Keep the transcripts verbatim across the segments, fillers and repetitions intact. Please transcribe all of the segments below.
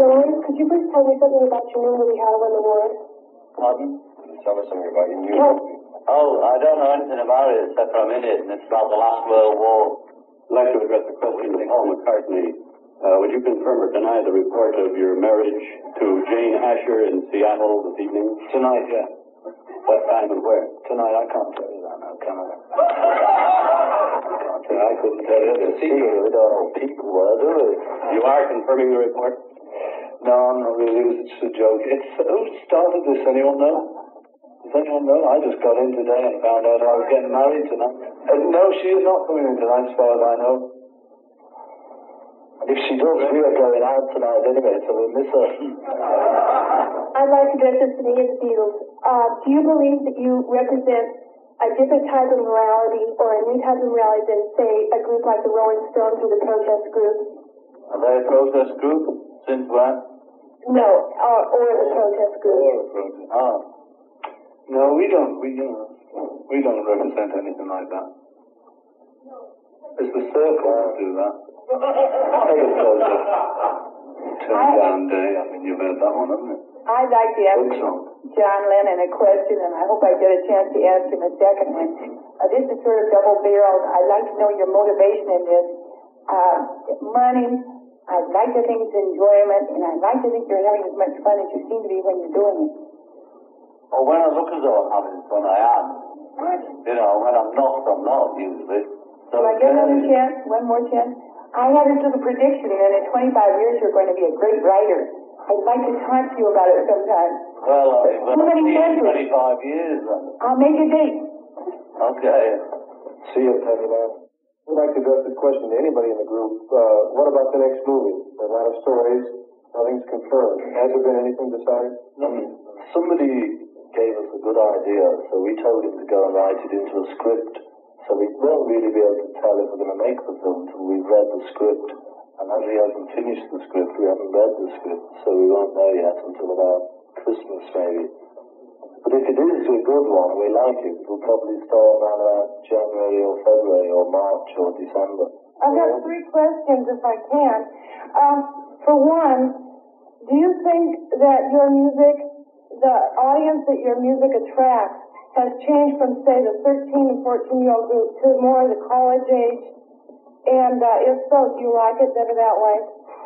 Rowan, could you please tell me something about your new movie, How to Win the War? Pardon? Tell me something about your new Tell movie. Oh, I don't know anything about it except for I'm in it, and it's about the last World War. I'd like to address the question to Paul McCartney. Uh, would you confirm or deny the report of your marriage to Jane Asher in Seattle this evening? Tonight, yeah. What time and where? Tonight, I can't tell you that now, can I? I can't tell you. I couldn't tell you. It's a secret. We don't know people well, do we? You are confirming the report? No, I'm not really. It was just a joke. It's, who started this? Anyone know? Does anyone know? I just got in today and found out I was getting married tonight. Uh, no, she is not coming in tonight, as far as I know. If she does, we are going out tonight anyway, so we'll miss her. I'd like to address this to the Beatles. Uh, do you believe that you represent a different type of morality or a new type of morality than, say, a group like the Rolling Stones or the protest group? Are they a protest group? Since when? No, or, or the protest group. Or a protest. Ah. No, we don't. We, you know, we don't represent anything like that. It's the circle that do that. Take it closer. Turn down day. I mean, you've heard that one, haven't you? I'd like to ask Book song. John Lennon a question, and I hope I get a chance to ask him a second one. Uh, this is sort of double-barreled. I'd like to know your motivation in this. Uh, money, I'd like to think it's enjoyment, and I'd like to think you're having as much fun as you seem to be when you're doing it. Well, when I look as though I'm having fun, I am. You know, when I'm not, I'm not, usually. So, Will I get another chance? One more chance? I had this little prediction that in twenty-five years you're going to be a great writer. I'd like to talk to you about it sometime. Well, I've How many been years? twenty-five years. Then. I'll make a date. Okay. See you, Penny Man. We'd like to address this question to anybody in the group. Uh, what about the next movie? There are a lot of stories. Nothing's confirmed. Has there been anything decided? Nothing. Somebody gave us a good idea, so we told him to go and write it into a script. So we won't really be able to tell if we're going to make the film until we've read the script. And as he hasn't finished the script, we haven't read the script, so we won't know yet until about Christmas, maybe. But if it is a good one, we like it, we'll probably start around about January or February or March or December. I've got three questions, if I can. Um, for one, do you think that your music, the audience that your music attracts, has changed from, say, the thirteen and fourteen-year-old group to more of the college age? And uh, if so, do you like it better that way?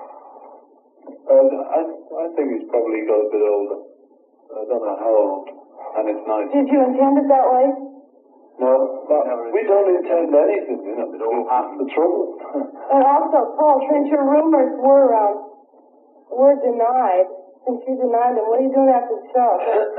Uh, I, I think he's probably got a bit older. I don't know how old, and it's nice. Did you intend it that way? No, but we don't intend anything, you know. That's the trouble. And also, Paul, since your rumors were um, were denied, since you denied them, what are you doing after the show?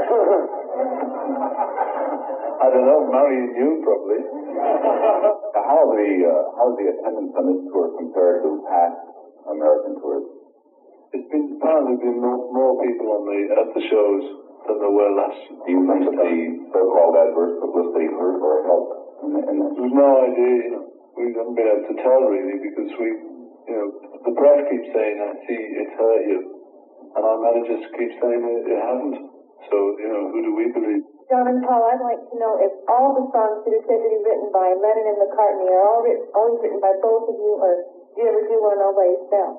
I don't know, marrying you probably. How the uh, how's the attendance on this tour compared to past American tours? It's been apparently been more, more people on the at the shows than there were last. Do you think that the so-called adverse publicity hurt or helped in, in this? There's no idea, you know. We haven't been able to tell really because we, you know, the press keeps saying, "I see it's hurt you," and our managers keep saying it, it hasn't. So, you know, who do we believe? John and Paul, I'd like to know if all the songs that are said to be written by Lennon and McCartney are all written, always written by both of you, or do you ever do one all by yourself?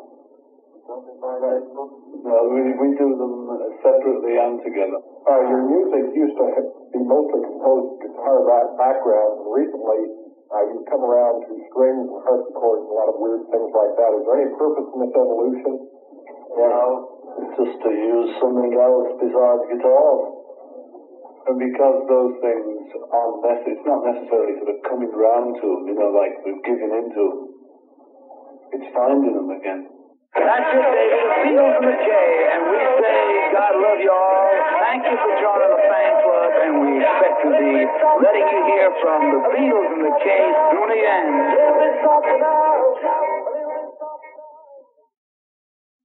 No, we, we do them separately and together. Uh, your music used to be mostly composed guitar back backgrounds, and recently uh, you've come around to strings and harpsichords and a lot of weird things like that. Is there any purpose in this evolution? No, it's just to use something else besides guitars. And because those things aren't necessary, it's not necessarily sort of coming round to them, you know, like we're giving into them. It's finding them again. That's it, David. The Beatles and the J, and we say God love you all. Thank you for joining the fan club, and we expect to be letting you hear from the Beatles and the J soon again.